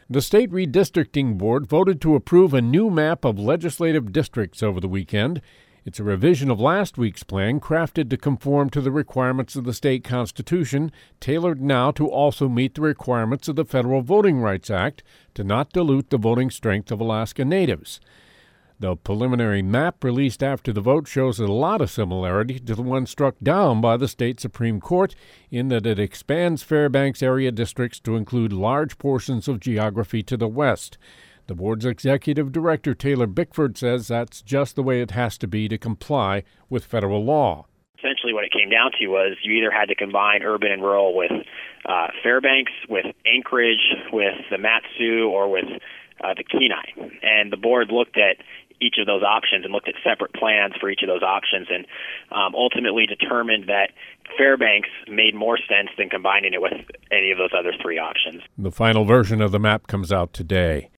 The State Redistricting Board voted to approve a new map of legislative districts over the weekend. It's a revision of last week's plan, crafted to conform to the requirements of the state constitution, tailored now to also meet the requirements of the Federal Voting Rights Act to not dilute the voting strength of Alaska Natives. The preliminary map released after the vote shows a lot of similarity to the one struck down by the state Supreme Court in that it expands Fairbanks area districts to include large portions of geography to the west. The board's executive director, Taylor Bickford, says that's just the way it has to be to comply with federal law. Essentially what it came down to was you either had to combine urban and rural with Fairbanks, with Anchorage, with the Mat-Su, or with the Kenai. And the board looked at each of those options and looked at separate plans for each of those options and ultimately determined that Fairbanks made more sense than combining it with any of those other three options. The final version of the map comes out today.